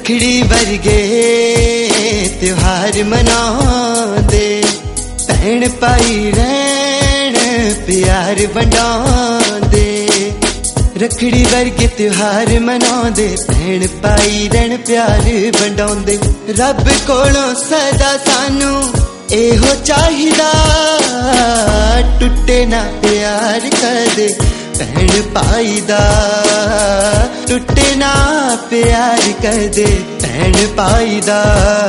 रखड़ी वर्गे त्योहार मनाउंदे, भैण भाई रहण प्यार वंडाउंदे। रखड़ी वर्गे त्योहार मनाउंदे, भैण भाई रहण प्यार वंडाउंदे। रब कोलों सदा सानू एहो चाहिदा, टुटे ना प्यार कदे भैण भाई दा, टुटे ना प्यार कदे भैण भाई दा।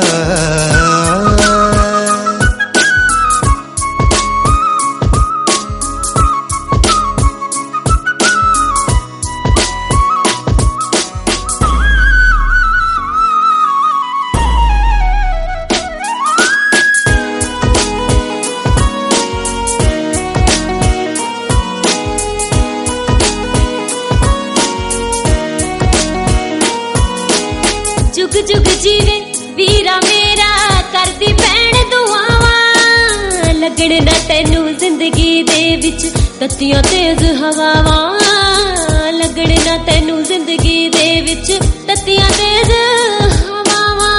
जुग जुग जीवे वीरा मेरा, करदी भैण दुआवां। लगण ना तैनू जिंदगी दे विच तत्तियां तेज हवावां, लगण ना तैनू जिंदगी दे विच तत्तियां तेज हवावां।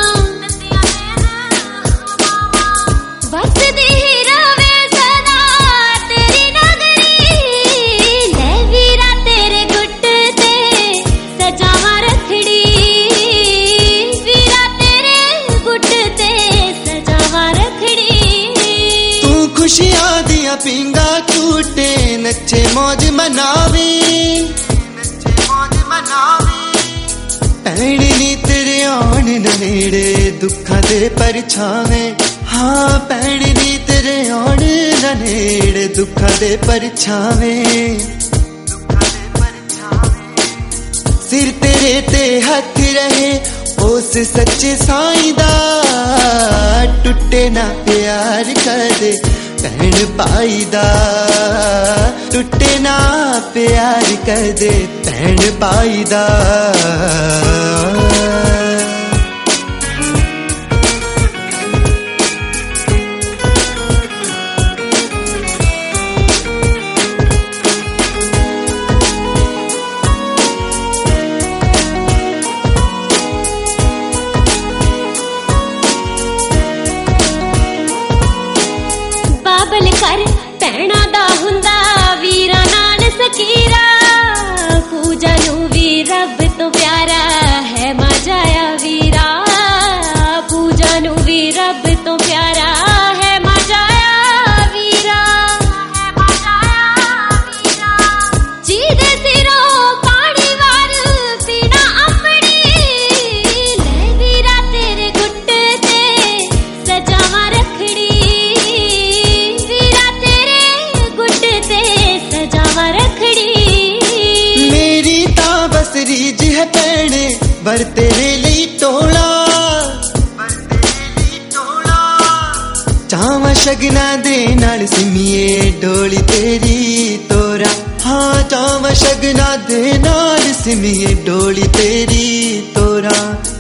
वसदी रवे सदा तेरी नगरी, ले वीरा तेरे गुट ते सजावां रखड़ी। खुशियां दिया पिंगा टूटे, नचे मौज मनावी। भैण नी तेरे आउण ना नेड़े दुखां दे परछावे, हाँ भैण नी तेरे आउण ना नेड़े दुखां दे परछावे। सिर तेरे ते हथ रहे उस सच्चे साईं दा, टुटे ना प्यार कदे भैण भाई दा, टुटे ना प्यार कदे भैण भाई दा। बाबल कर भैणा दा हुंदा वीरा नाल सकीरा, पूजा नू भी रब तो प्यारा है माजाया वीरा। पूजा नू भी रब तो प्यारा है माजाया वीरा। जीदे सिरों पानी वार पीना अपनी, ले वीरा तेरे गुट ते सजावां रखड़ी। मेरी तां बस रीज है भैणे वर तेरे लिए तोला, चावां शगना दे नाल सिमिये डोली तेरी तोरा। हाँ चावां शगना दे नाल सिमिये डोली तेरी तोरा।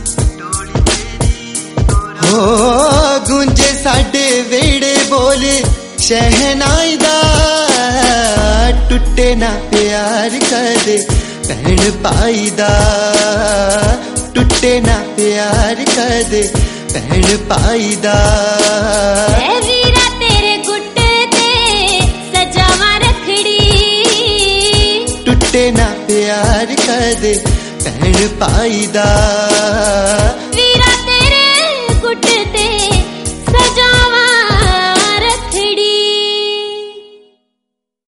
हो गुंजे साडे वेड़े बोले शहनाई दा, टुटे ना प्यार कदे भैण भाई दा, टुटे ना प्यार कदे भैण भाई दा। वीरा तेरे गुट ते सजावां रखड़ी, टुटे ना प्यार कदे भैण भाई दा।